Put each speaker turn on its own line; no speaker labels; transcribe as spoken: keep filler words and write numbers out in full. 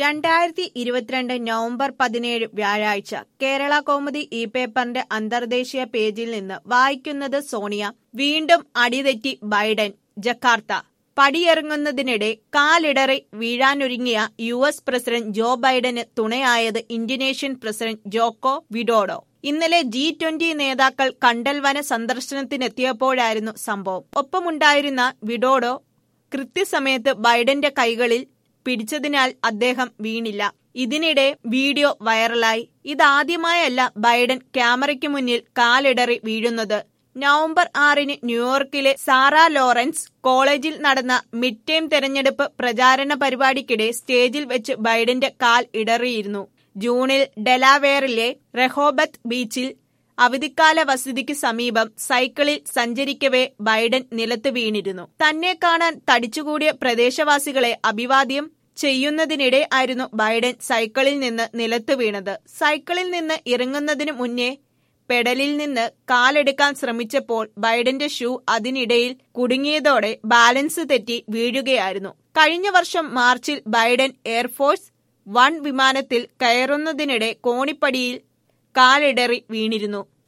രണ്ടായിരത്തി ഇരുപത്തിരണ്ട് നവംബർ പതിനേഴ് വ്യാഴാഴ്ച കേരള കൗമുദി ഈ പേപ്പറിന്റെ അന്തർദേശീയ പേജിൽ നിന്ന് വായിക്കുന്നത് സോണിയ. വീണ്ടും അടിതെറ്റി ബൈഡൻ. ജക്കാർത്ത. പടിയിറങ്ങുന്നതിനിടെ കാലിടറി വീഴാനൊരുങ്ങിയ യു എസ് പ്രസിഡന്റ് ജോ ബൈഡന് തുണയായത് ഇന്തോനേഷ്യൻ പ്രസിഡന്റ് ജോക്കോ വിഡോഡോ. ഇന്നലെ ജി ട്വന്റി നേതാക്കൾ കണ്ടൽവന സന്ദർശനത്തിനെത്തിയപ്പോഴായിരുന്നു സംഭവം. ഒപ്പമുണ്ടായിരുന്ന വിഡോഡോ കൃത്യസമയത്ത് ബൈഡന്റെ കൈകളിൽ പിടിച്ചതിനാൽ അദ്ദേഹം വീണില്ല. ഇതിനിടെ വീഡിയോ വൈറലായി. ഇതാദ്യമായല്ല ബൈഡൻ ക്യാമറയ്ക്ക് മുന്നിൽ കാലിടറി വീഴുന്നത്. നവംബർ ആറിന് ന്യൂയോർക്കിലെ സാറ ലോറൻസ് കോളേജിൽ നടന്ന മിഡ് ടേം തെരഞ്ഞെടുപ്പ് പ്രചാരണ പരിപാടിക്കിടെ സ്റ്റേജിൽ വെച്ച് ബൈഡന്റെ കാൽ ഇടറിയിരുന്നു. ജൂണിൽ ഡെലാവെയറിലെ റെഹോബത്ത് ബീച്ചിൽ അവധിക്കാല വസതിക്ക് സമീപം സൈക്കിളിൽ സഞ്ചരിക്കവേ ബൈഡൻ നിലത്ത് വീണിരുന്നു. തന്നെ കാണാൻ തടിച്ചുകൂടിയ പ്രദേശവാസികളെ അഭിവാദ്യം ചെയ്യുന്നതിനിടെ ആയിരുന്നു ബൈഡൻ സൈക്കിളിൽ നിന്ന് നിലത്ത് വീണത്. സൈക്കിളിൽ നിന്ന് ഇറങ്ങുന്നതിന് മുന്നേ പെഡലിൽ നിന്ന് കാലെടുക്കാൻ ശ്രമിച്ചപ്പോൾ ബൈഡന്റെ ഷൂ അതിനിടയിൽ കുടുങ്ങിയതോടെ ബാലൻസ് തെറ്റി വീഴുകയായിരുന്നു. കഴിഞ്ഞ വർഷം മാർച്ചിൽ ബൈഡൻ എയർഫോഴ്സ് വൺ വിമാനത്തിൽ കയറുന്നതിനിടെ കോണിപ്പടിയിൽ കാലിടറി വീണിരുന്നു.